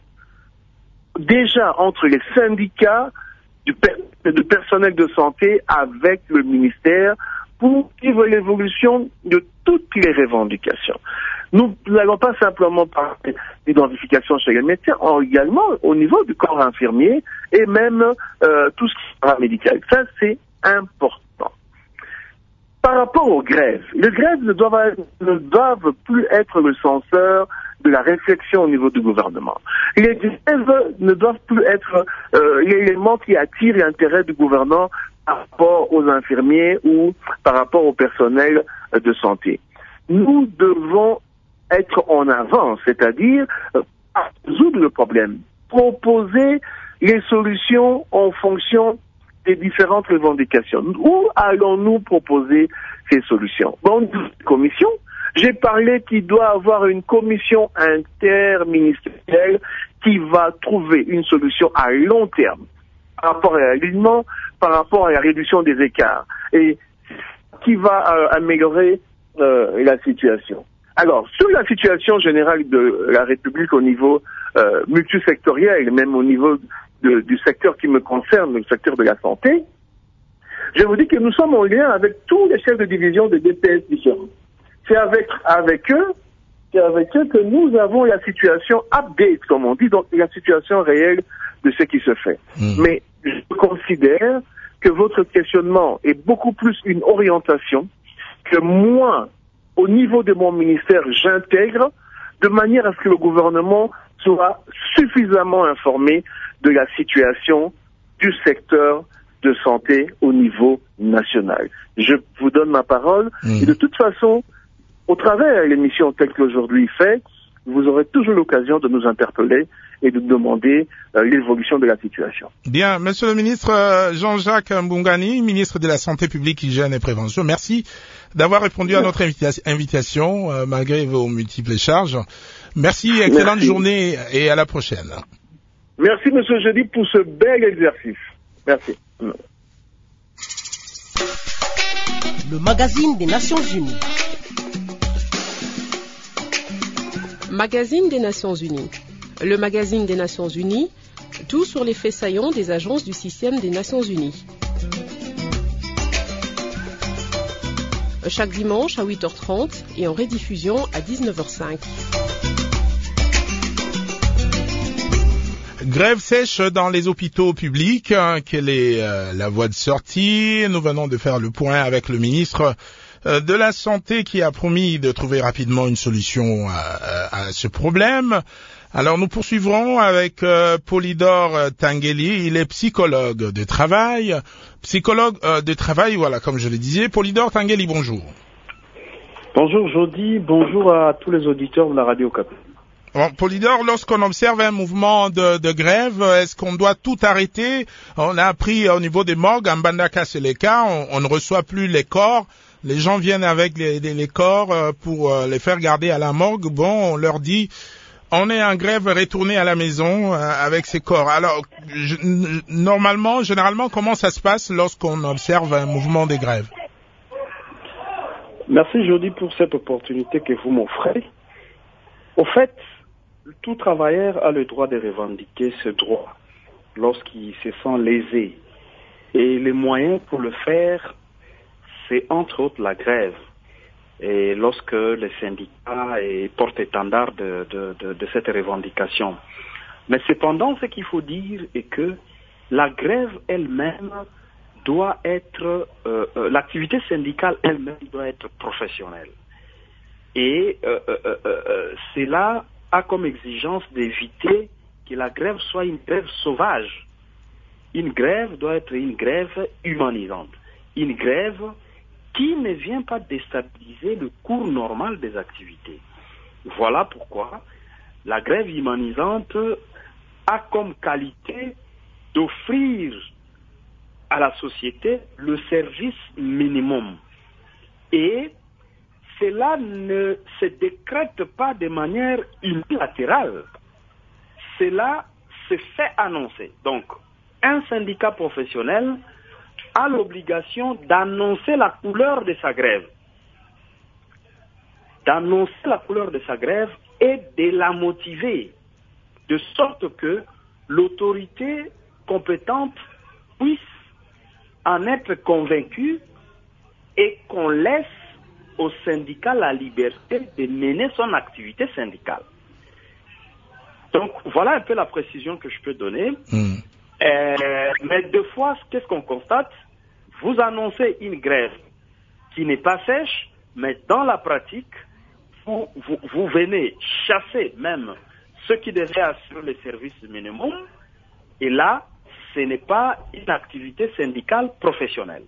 déjà entre les syndicats du personnel de santé avec le ministère pour suivre l'évolution de toutes les revendications. Nous n'allons pas simplement parler d'identification chez les médecins, également au niveau du corps infirmier et même tout ce qui est paramédical. Ça, c'est important. Par rapport aux grèves, les grèves ne doivent plus être le censeur de la réflexion au niveau du gouvernement. Les grèves ne doivent plus être l'élément qui attire l'intérêt du gouvernement par rapport aux infirmiers ou par rapport au personnel de santé. Nous devons être en avance, c'est-à-dire résoudre le problème, proposer les solutions en fonction des différentes revendications. Où allons-nous proposer ces solutions? Dans une commission, j'ai parlé qu'il doit y avoir une commission interministérielle qui va trouver une solution à long terme par rapport à l'alignement, par rapport à la réduction des écarts. Et qui va améliorer la situation. Alors, sur la situation générale de la République au niveau multisectoriel, même au niveau du secteur qui me concerne, le secteur de la santé, je vous dis que nous sommes en lien avec tous les chefs de division de DPS différents. C'est avec eux que nous avons la situation update, comme on dit, donc la situation réelle de ce qui se fait. Mais je considère que votre questionnement est beaucoup plus une orientation que moi, au niveau de mon ministère, j'intègre de manière à ce que le gouvernement soit suffisamment informé de la situation du secteur de santé au niveau national. Je vous donne ma parole et de toute façon, au travers de l'émission telle qu'aujourd'hui fait, vous aurez toujours l'occasion de nous interpeller et de demander l'évolution de la situation. Bien, Monsieur le ministre Jean-Jacques Mbungani, ministre de la Santé publique, Hygiène et Prévention, merci d'avoir répondu à notre invitation malgré vos multiples charges. Merci, excellente journée et à la prochaine. Merci Monsieur Jeudi pour ce bel exercice. Merci. Le magazine des Nations Unies. Magazine des Nations Unies. Le magazine des Nations Unies, tout sur les faits saillants des agences du système des Nations Unies. Chaque dimanche à 8h30 et en rediffusion à 19h05. Grève sèche dans les hôpitaux publics. Quelle est la voie de sortie? Nous venons de faire le point avec le ministre de la Santé qui a promis de trouver rapidement une solution à ce problème. Alors nous poursuivrons avec Polydore Tangeli, il est psychologue de travail. Voilà, comme je le disais. Polydore Tangeli, bonjour. Bonjour Jody, bonjour à tous les auditeurs de la Radio Okapi. Bon, Polydore, lorsqu'on observe un mouvement de grève, est-ce qu'on doit tout arrêter? On a appris au niveau des morgues, à Mbandaka c'est le cas, on ne reçoit plus les corps. Les gens viennent avec les corps pour les faire garder à la morgue. Bon, on leur dit, on est en grève, retournez à la maison avec ces corps. Alors, généralement, comment ça se passe lorsqu'on observe un mouvement de grève? Merci Jody pour cette opportunité que vous m'offrez. Au fait, tout travailleur a le droit de revendiquer ce droit lorsqu'il se sent lésé. Et les moyens pour le faire, c'est entre autres la grève. Et lorsque les syndicats portent étendard de cette revendication. Mais cependant, ce qu'il faut dire est que la grève elle-même doit être, l'activité syndicale elle-même doit être professionnelle. Et cela a comme exigence d'éviter que la grève soit une grève sauvage. Une grève doit être une grève humanisante. Une grève qui ne vient pas déstabiliser le cours normal des activités. Voilà pourquoi la grève humanisante a comme qualité d'offrir à la société le service minimum. Et cela ne se décrète pas de manière unilatérale. Cela se fait annoncer. Donc, un syndicat professionnel a l'obligation d'annoncer la couleur de sa grève. D'annoncer la couleur de sa grève et de la motiver, de sorte que l'autorité compétente puisse en être convaincue et qu'on laisse au syndicat la liberté de mener son activité syndicale. Donc, voilà un peu la précision que je peux donner. Mais deux fois, qu'est-ce qu'on constate? Vous annoncez une grève qui n'est pas sèche, mais dans la pratique, vous venez chasser même ceux qui devaient assurer le service minimum, et là, ce n'est pas une activité syndicale professionnelle.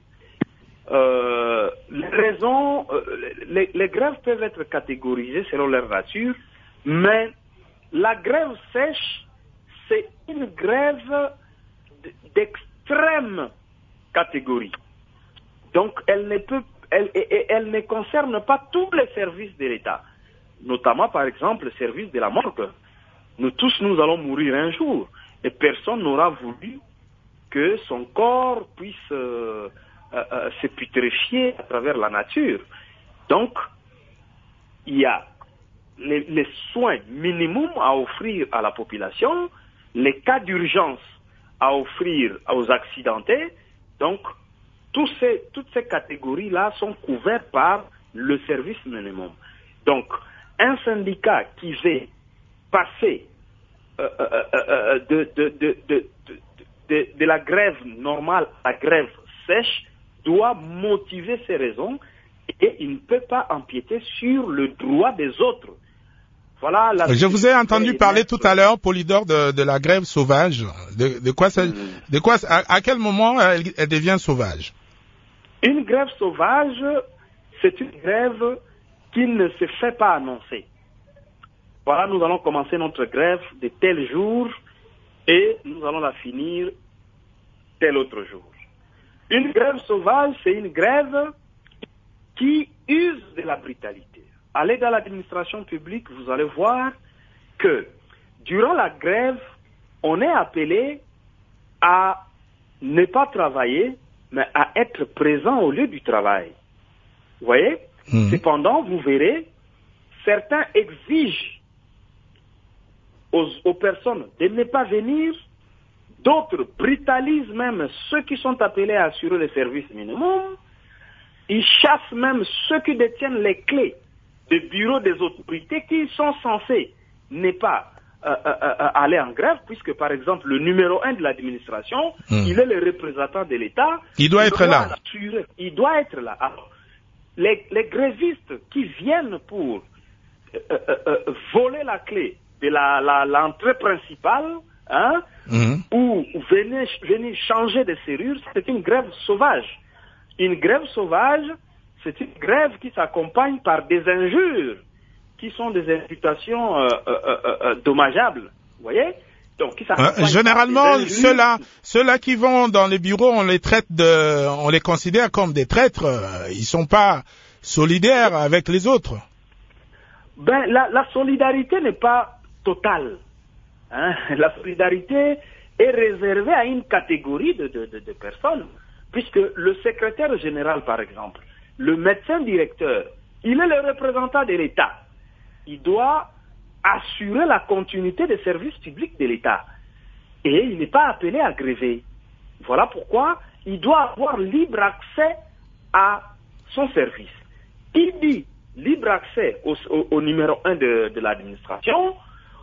Les raisons, les grèves peuvent être catégorisées selon leur nature, mais la grève sèche, c'est une grève d'extrême catégorie. Donc, elle ne concerne pas tous les services de l'État, notamment, par exemple, le service de la morgue. Nous tous, nous allons mourir un jour, et personne n'aura voulu que son corps puisse se putréfier à travers la nature. Donc, il y a les soins minimums à offrir à la population, les cas d'urgence à offrir aux accidentés. Donc, toutes ces catégories-là sont couvertes par le service minimum. Donc, un syndicat qui veut passer de la grève normale à la grève sèche doit motiver ses raisons et il ne peut pas empiéter sur le droit des autres. Voilà. Je vous ai entendu parler tout à l'heure, Polydore, de la grève sauvage. À quel moment elle devient sauvage? Une grève sauvage, c'est une grève qui ne se fait pas annoncer. Voilà, nous allons commencer notre grève de tel jour et nous allons la finir tel autre jour. Une grève sauvage, c'est une grève qui use de la brutalité. Allez dans l'administration publique, vous allez voir que durant la grève, on est appelé à ne pas travailler, mais à être présent au lieu du travail. Vous voyez? Cependant, vous verrez, certains exigent aux personnes de ne pas venir, d'autres brutalisent même ceux qui sont appelés à assurer le service minimum, ils chassent même ceux qui détiennent les clés des bureaux des autorités qui sont censés ne pas aller en grève, puisque par exemple le numéro 1 de l'administration, il est le représentant de l'État. Il doit être là. Il doit être là. Alors, les grévistes qui viennent pour voler la clé de l'entrée principale, ou venir changer de serrure, c'est une grève sauvage. Une grève sauvage, c'est une grève qui s'accompagne par des injures, qui sont des imputations dommageables. Vous voyez? Donc, généralement, ceux-là qui vont dans les bureaux, on les considère comme des traîtres. Ils sont pas solidaires avec les autres. Ben, la solidarité n'est pas totale. La solidarité est réservée à une catégorie de personnes, puisque le secrétaire général, par exemple, le médecin directeur, il est le représentant de l'État. Il doit assurer la continuité des services publics de l'État. Et il n'est pas appelé à gréver. Voilà pourquoi il doit avoir libre accès à son service. Il dit libre accès au numéro 1 de l'administration,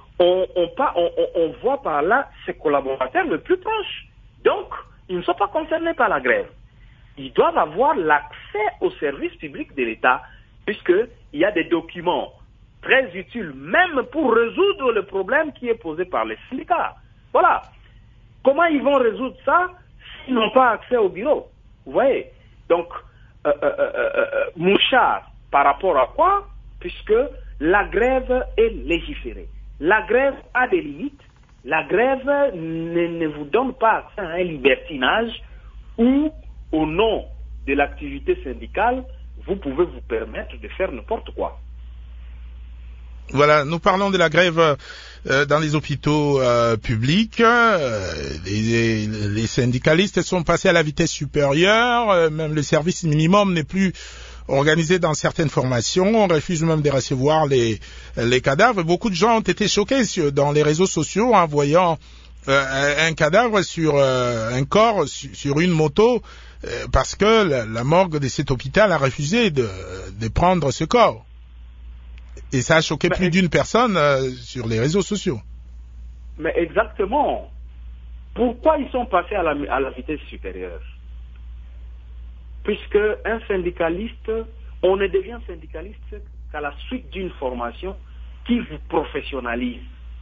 on voit par là ses collaborateurs les plus proches. Donc, ils ne sont pas concernés par la grève. Ils doivent avoir l'accès aux services publics de l'État, puisqu'il y a des documents très utiles, même pour résoudre le problème qui est posé par les syndicats. Voilà. Comment ils vont résoudre ça s'ils n'ont pas accès au bureau? Vous voyez? Donc, mouchard, par rapport à quoi? Puisque la grève est légiférée. La grève a des limites. La grève ne vous donne pas accès à un libertinage où, au nom de l'activité syndicale, vous pouvez vous permettre de faire n'importe quoi. Voilà, nous parlons de la grève dans les hôpitaux publics. Les syndicalistes sont passés à la vitesse supérieure. Même le service minimum n'est plus organisé dans certaines formations. On refuse même de recevoir les cadavres. Beaucoup de gens ont été choqués dans les réseaux sociaux en voyant un cadavre sur un corps sur une moto parce que la morgue de cet hôpital a refusé de prendre ce corps. Et ça a choqué plus d'une personne sur les réseaux sociaux. Mais exactement. Pourquoi ils sont passés à la vitesse supérieure? Puisque un syndicaliste, on ne devient syndicaliste qu'à la suite d'une formation qui vous professionnalise.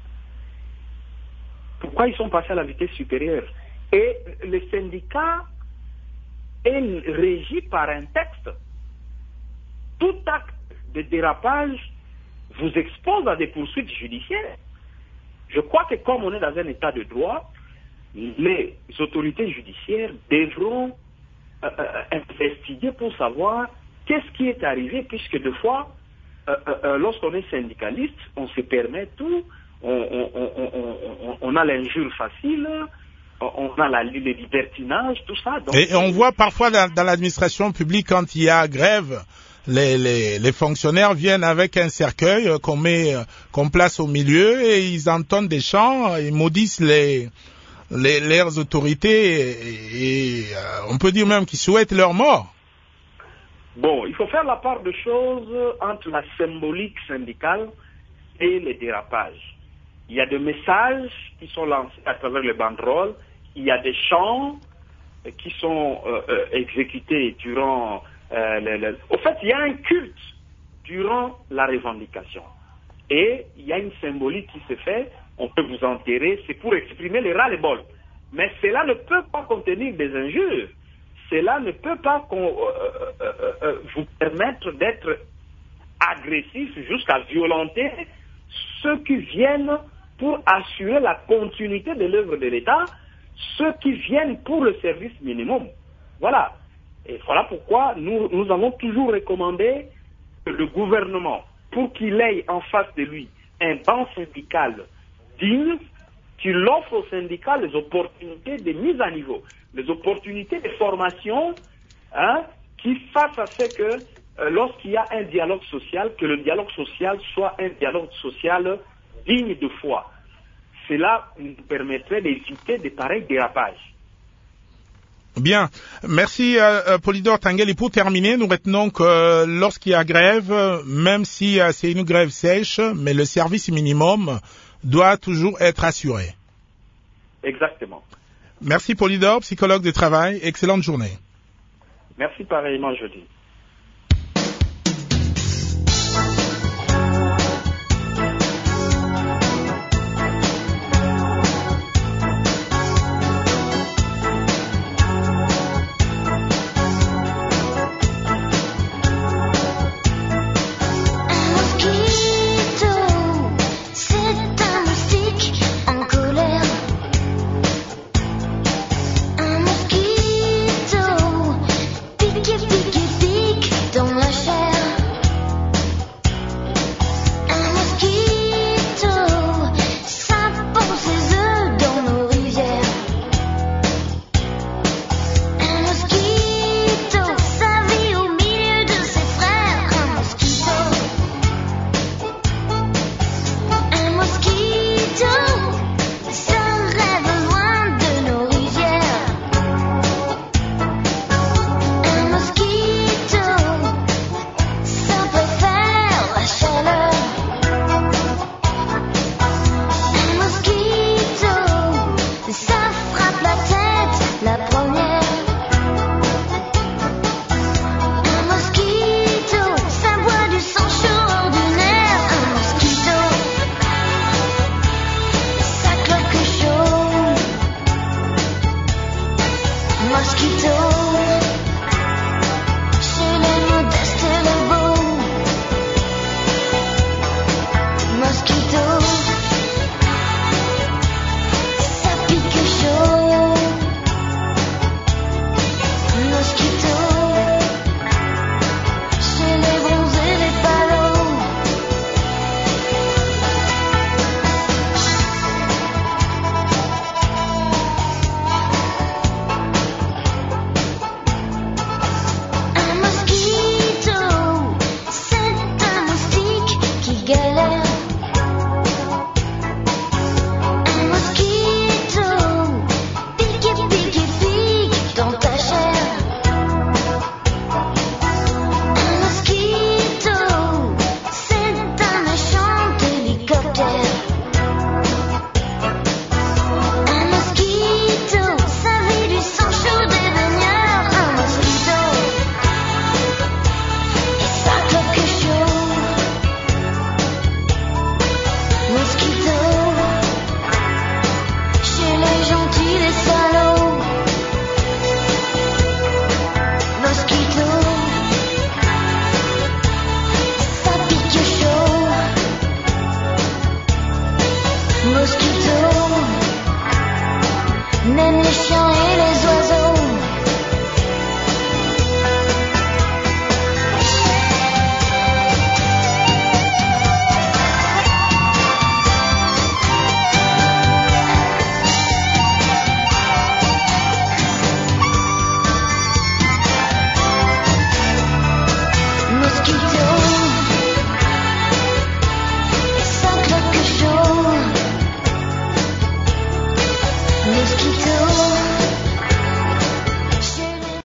Pourquoi ils sont passés à la vitesse supérieure? Et le syndicat est régi par un texte. Tout acte de dérapage vous expose à des poursuites judiciaires. Je crois que comme on est dans un état de droit, les autorités judiciaires devront investiguer pour savoir qu'est-ce qui est arrivé, puisque des fois, lorsqu'on est syndicaliste, on se permet tout, on a l'injure facile, on a le libertinage, tout ça. Donc, et on voit parfois dans l'administration publique, quand il y a grève, les fonctionnaires viennent avec un cercueil qu'on place au milieu et ils entendent des chants, ils maudissent leurs autorités et on peut dire même qu'ils souhaitent leur mort. Bon, il faut faire la part de choses entre la symbolique syndicale et les dérapages. Il y a des messages qui sont lancés à travers les banderoles, il y a des chants qui sont exécutés durant... Au fait, il y a un culte durant la revendication. Et il y a une symbolique qui se fait, on peut vous enterrer, c'est pour exprimer les ras-le-bol. Mais cela ne peut pas contenir des injures. Cela ne peut pas vous permettre d'être agressif jusqu'à violenter ceux qui viennent pour assurer la continuité de l'œuvre de l'État, ceux qui viennent pour le service minimum. Voilà. Et voilà pourquoi nous avons toujours recommandé que le gouvernement, pour qu'il ait en face de lui un banc syndical digne, qu'il offre aux syndicats les opportunités de mise à niveau, les opportunités de formation, qui fassent à ce que lorsqu'il y a un dialogue social, que le dialogue social soit un dialogue social digne de foi. Cela nous permettrait d'éviter de pareils dérapages. Bien, merci Polydore Tanguel. Et pour terminer, nous retenons que lorsqu'il y a grève, même si c'est une grève sèche, mais le service minimum doit toujours être assuré. Exactement. Merci Polydore, psychologue de travail. Excellente journée. Merci pareillement, jeudi. Même les chiens et